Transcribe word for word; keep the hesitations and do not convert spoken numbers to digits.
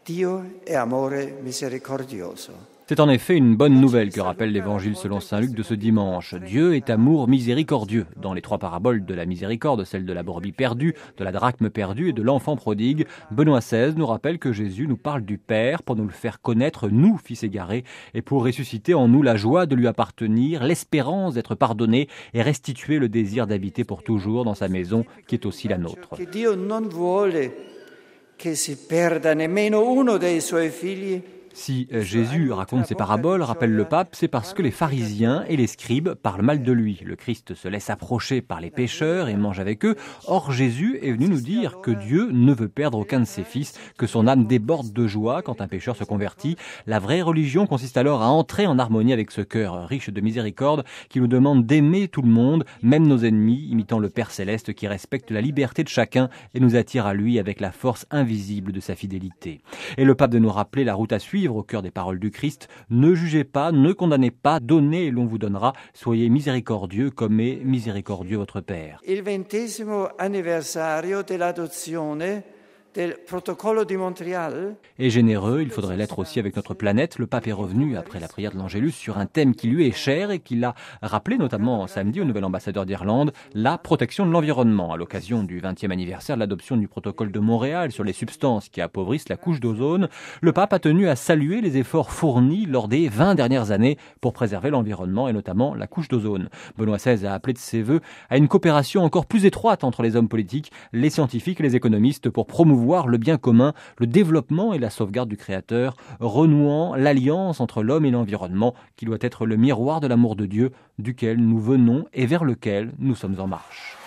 Dio è amore misericordioso. C'est en effet une bonne nouvelle que rappelle l'Évangile selon saint Luc de ce dimanche. Dieu est amour miséricordieux. Dans les trois paraboles de la miséricorde, celle de la brebis perdue, de la drachme perdue et de l'enfant prodigue, Benoît seize nous rappelle que Jésus nous parle du Père pour nous le faire connaître, nous, fils égarés, et pour ressusciter en nous la joie de lui appartenir, l'espérance d'être pardonné et restituer le désir d'habiter pour toujours dans sa maison qui est aussi la nôtre. Che Dio non vuole che si perda nemmeno uno dei suoi figli. Si Jésus raconte ces paraboles, rappelle le pape, c'est parce que les pharisiens et les scribes parlent mal de lui. Le Christ se laisse approcher par les pécheurs et mange avec eux. Or, Jésus est venu nous dire que Dieu ne veut perdre aucun de ses fils, que son âme déborde de joie quand un pécheur se convertit. La vraie religion consiste alors à entrer en harmonie avec ce cœur riche de miséricorde qui nous demande d'aimer tout le monde, même nos ennemis, imitant le Père Céleste qui respecte la liberté de chacun et nous attire à lui avec la force invisible de sa fidélité. Et le pape de nous rappeler la route à suivre au cœur des paroles du Christ. Ne jugez pas, ne condamnez pas, donnez et l'on vous donnera. Soyez miséricordieux comme est miséricordieux votre Père. Il ventesimo anniversario dell'adozione del protocollo di Montréal. Et généreux, il faudrait l'être aussi avec notre planète. Le pape est revenu après la prière de l'Angélus sur un thème qui lui est cher et qu'il a rappelé notamment samedi au nouvel ambassadeur d'Irlande, la protection de l'environnement. À l'occasion du vingtième anniversaire de l'adoption du protocole de Montréal sur les substances qui appauvrissent la couche d'ozone, le pape a tenu à saluer les efforts fournis lors des vingt dernières années pour préserver l'environnement et notamment la couche d'ozone. Benoît seize a appelé de ses vœux à une coopération encore plus étroite entre les hommes politiques, les scientifiques et les économistes pour promouvoir le bien commun, le développement et la sauvegarde du Créateur, renouant l'alliance entre l'homme et l'environnement qui doit être le miroir de l'amour de Dieu duquel nous venons et vers lequel nous sommes en marche.